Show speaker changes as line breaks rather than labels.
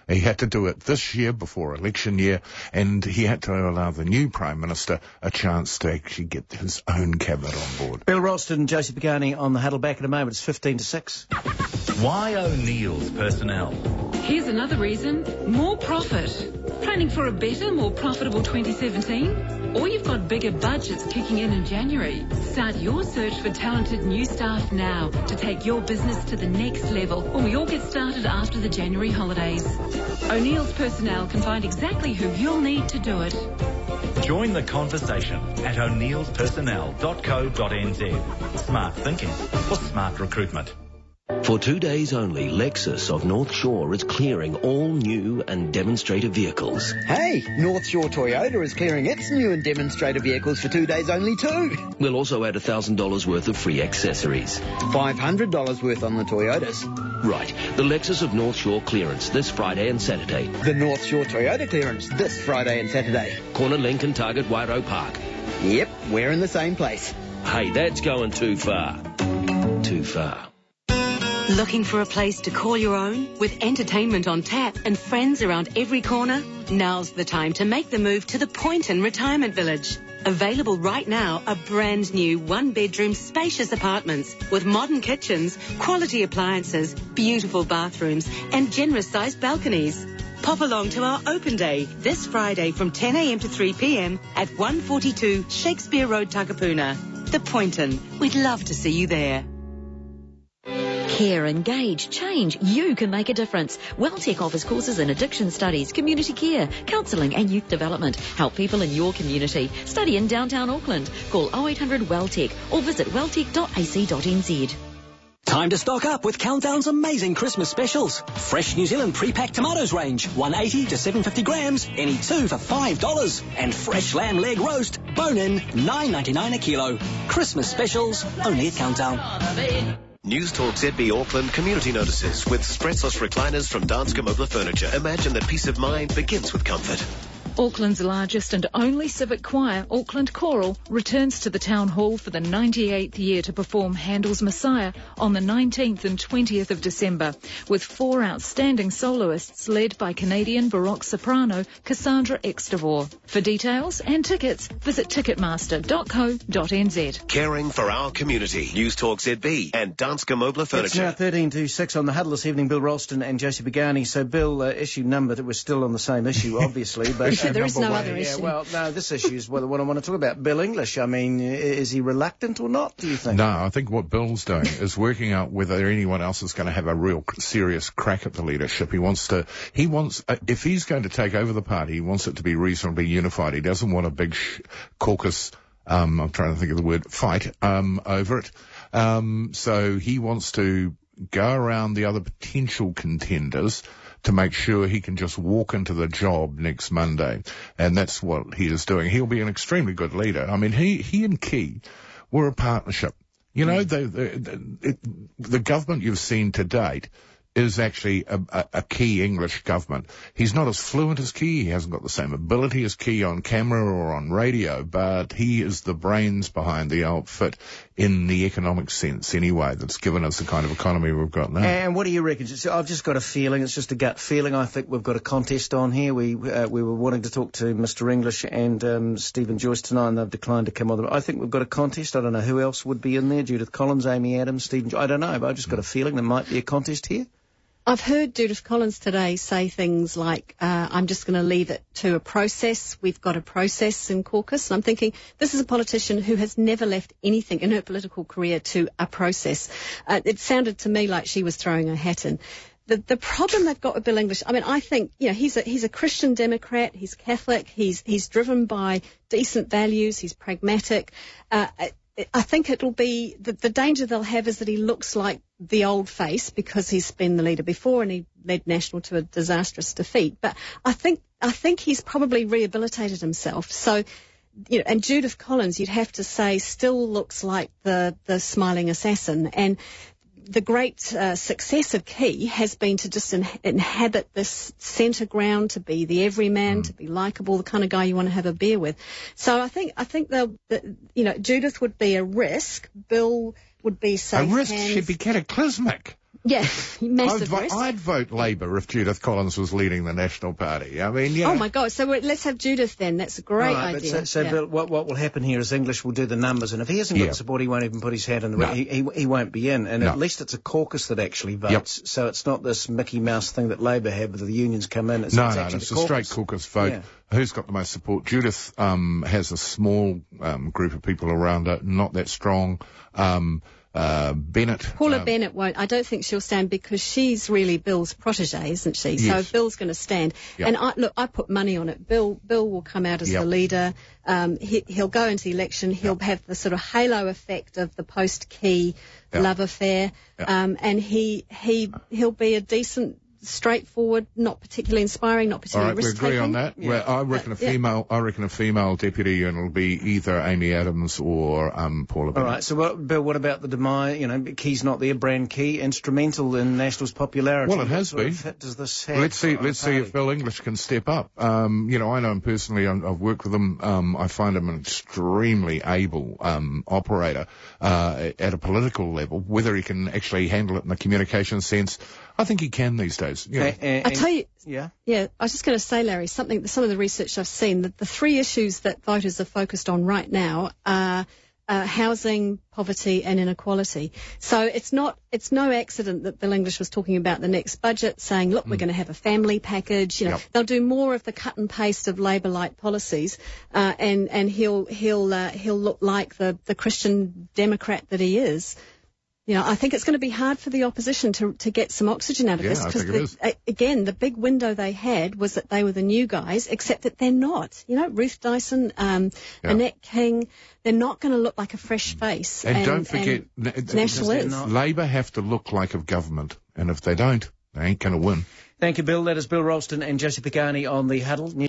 He had to do it this year before election year, and he had to allow the new Prime Minister a chance to actually get his own cabinet on board.
Bill Ralston and Josie Pagani on the Huddle. Back in a moment. It's 15 to 6.
Why O'Neill's personnel?
Here's another reason. More profit. Planning for a better, more profitable 2017? Or you've got bigger budgets kicking in January. Start your search for talented new staff now to take your business to the next level when we all get started after the January holidays. O'Neill's personnel can find exactly who you'll need to do it.
Join the conversation at o'neillspersonnel.co.nz. Smart thinking for smart recruitment.
For 2 days only, Lexus of North Shore is clearing all new and demonstrator vehicles.
Hey, North Shore Toyota is clearing its new and demonstrator vehicles for 2 days only too.
We'll also add $1,000 worth of free accessories.
$500 worth on the Toyotas.
Right, the Lexus of North Shore clearance this Friday and Saturday.
The North Shore Toyota clearance this Friday and Saturday.
Corner Lincoln Target Wairo Park.
Yep, we're in the same place.
Hey, that's going too far. Too far.
Looking for a place to call your own with entertainment on tap and friends around every corner? Now's the time to make the move to the Poynton Retirement Village. Available right now are brand new one-bedroom spacious apartments with modern kitchens, quality appliances, beautiful bathrooms and generous-sized balconies. Pop along to our open day this Friday from 10 a.m. to 3 p.m. at 142 Shakespeare Road, Takapuna. The Poynton. We'd love to see you there.
Care, engage, change. You can make a difference. Welltech offers courses in addiction studies, community care, counselling and youth development. Help people in your community. Study in downtown Auckland. Call 0800 Welltech or visit welltech.ac.nz.
Time to stock up with Countdown's amazing Christmas specials. Fresh New Zealand pre-packed tomatoes range, 180 to 750 grams, any two for $5. And fresh lamb leg roast, bone-in, $9.99 a kilo. Christmas specials, only at Countdown.
News Talk ZB Auckland community notices with Spretzos recliners from Danske Mobile Furniture. Imagine that peace of mind begins with comfort.
Auckland's largest and only civic choir, Auckland Choral, returns to the Town Hall for the 98th year to perform Handel's Messiah on the 19th and 20th of December, with 4 outstanding soloists led by Canadian Baroque soprano Cassandra Extavor. For details and tickets, visit ticketmaster.co.nz.
Caring for our community. News Talk ZB and Danske Mobile Furniture.
It's now 13 to 6 on the Huddle this evening. Bill Ralston and Josie Pagani. So, Bill, issue number, that we're still on the same issue, obviously, but...
There is no other issue.
Well, no, this issue is what I want to talk about. Bill English, I mean, is he reluctant or not, do you think?
No, I think what Bill's doing is working out whether anyone else is going to have a real serious crack at the leadership. He wants, if he's going to take over the party, he wants it to be reasonably unified. He doesn't want a big caucus, I'm trying to think of the word, fight, over it. So he wants to go around the other potential contenders to make sure he can just walk into the job next Monday. And that's what he is doing. He'll be an extremely good leader. I mean, he and Key were a partnership. You know, the government you've seen to date is actually a Key English government. He's not as fluent as Key. He hasn't got the same ability as Key on camera or on radio, but he is the brains behind the outfit in the economic sense anyway, that's given us the kind of economy we've got now.
And what do you reckon? I've just got a feeling, it's just a gut feeling. I think we've got a contest on here. We were wanting to talk to Mr. English and Stephen Joyce tonight, and they've declined to come on. I think we've got a contest. I don't know who else would be in there. Judith Collins, Amy Adams, Stephen Joyce. I don't know, but I've just got a feeling there might be a contest here.
I've heard Judith Collins today say things like, I'm just going to leave it to a process. We've got a process in caucus. And I'm thinking, this is a politician who has never left anything in her political career to a process. It sounded to me like she was throwing her hat in. The problem they've got with Bill English, I mean, I think, you know, he's a Christian Democrat, he's Catholic, he's driven by decent values, he's pragmatic. I think it'll be, the danger they'll have is that he looks like the old face because he's been the leader before and he led National to a disastrous defeat. But I think he's probably rehabilitated himself. So, you know, and Judith Collins, you'd have to say, still looks like the smiling assassin. And the great success of Key has been to just inhabit this centre ground, to be the everyman, to be likeable, the kind of guy you want to have a beer with. So I think you know, Judith would be a risk. Bill would be safe.
A risk should be cataclysmic.
Yeah, massive risk.
I'd vote Labour if Judith Collins was leading the National Party. I mean, yeah.
Oh my God! So let's have Judith then. That's a great idea.
So Bill, what will happen here is English will do the numbers, and if he hasn't got the support, he won't even put his hat in the ring. He won't be in, and at least it's a caucus that actually votes. So it's not this Mickey Mouse thing that Labour have, where the unions come in. It's a
straight caucus vote. Yeah. Who's got the most support? Judith has a small group of people around her, not that strong. Bennett.
Paula Bennett won't. I don't think she'll stand because she's really Bill's protege, isn't she?
Yes.
So Bill's going to stand. Yep. And I put money on it. Bill will come out as the leader. He'll go into the election. He'll have the sort of halo effect of the post-Key love affair. And he'll be a decent, straightforward, not particularly inspiring, not particularly risk-taking.
We agree on that. Yeah. Well, I reckon a female deputy, and it'll be either Amy Adams or Paula Bennett.
All right. So, Bill, what about the demise? You know, Key's not there. Brand Key, instrumental in National's popularity.
Well, it has been.
Does this have?
Let's see if Bill English can step up. I know him personally. I've worked with him. I find him an extremely able operator at a political level. Whether he can actually handle it in the communication sense, I think he can these days. You know.
I tell you, I was just going to say, Larry, some of the research I've seen, that the three issues that voters are focused on right now are housing, poverty and inequality. So it's no accident that Bill English was talking about the next budget, saying, look, we're going to have a family package. You know, they'll do more of the cut and paste of Labour-like policies, and he'll look like the Christian Democrat that he is. You know, I think it's going to be hard for the opposition to get some oxygen out of this, because again, the big window they had was that they were the new guys, except that they're not. You know, Ruth Dyson, Annette King, they're not going to look like a fresh face.
And don't forget,
National is.
Labour have to look like a government, and if they don't, they ain't going to win.
Thank you, Bill. That is Bill Ralston and Josie Pagani on the Huddle.